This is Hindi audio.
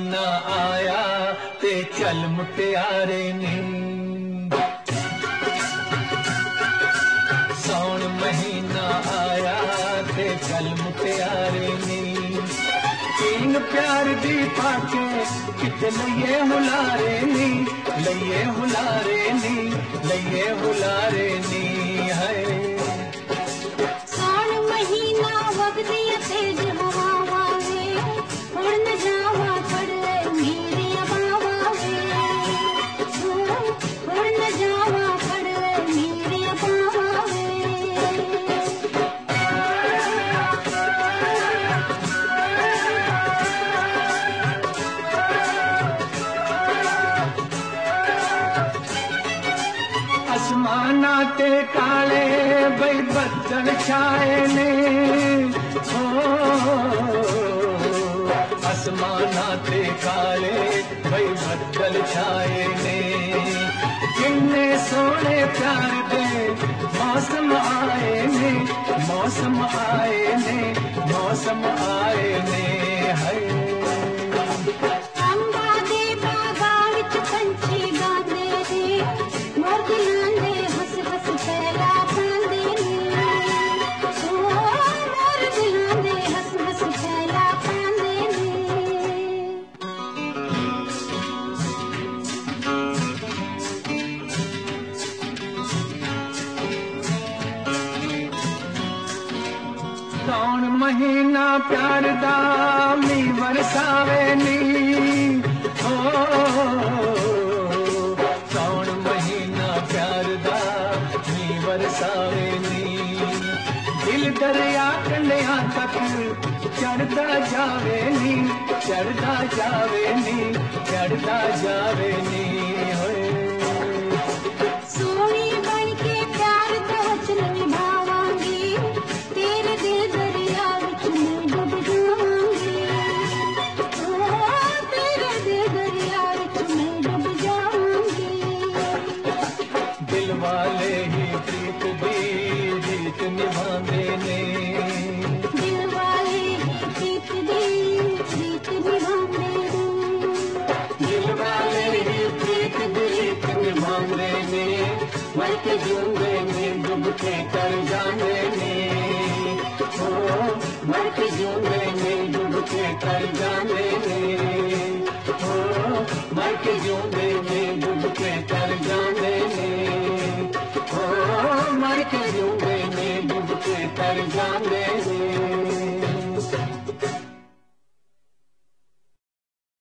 महीना आया ते चल मुटियारे नी, सौन महीना आया ते चल मुटियारे नी, तीन प्यार दी पाके किते लइए हुलारे नी, लइए हुलारे नी, लइए हुलारे नी है। सौन महीना वगदी तेज हवा वे, हुण न जावा पड़े मेरे बाबा वे, हुण न जावा पड़े मेरे बाबा वे। आसमाना ते काले बई बदल छाए ने, हो आसमाना ते काले बई बदल छाए ने, किन्ने सोने प्यार दे मौसम आए ने, मौसम आए ने, मौसम आए ने है। अंबा दे बागा विच पंछी गांदे ने, मोर दिलां दे हस हस पहला पांदे ने, मोर दिलां दे हस हस पहला पांदे ने। सौन महीना प्यार दा मी बरसावे नी, हो सौन महीना प्यार दा मी बरसावे नी, दिल दरिया कंढिया तक चढ़दा जावे नी, चढ़दा जावे नी, चढ़दा जावे नी होए। सोनी बन के प्यार दा वचन निभावांगी, तेरे दिल दरिया विच मैं डूब जावांगी, तेरे दिल दरिया विच मैं डूब जावांगी। दिल वाले ही प्रीत दी रीत निभांदे ने, दिल वाले प्रीत दी रीत निभांदे ने, दिल वाले ही प्रीत दी रीत निभांदे ने, मर के जिंदे में डूब के कर जाने ने, हो मर के जिंदे में डूब के कर जाने ने।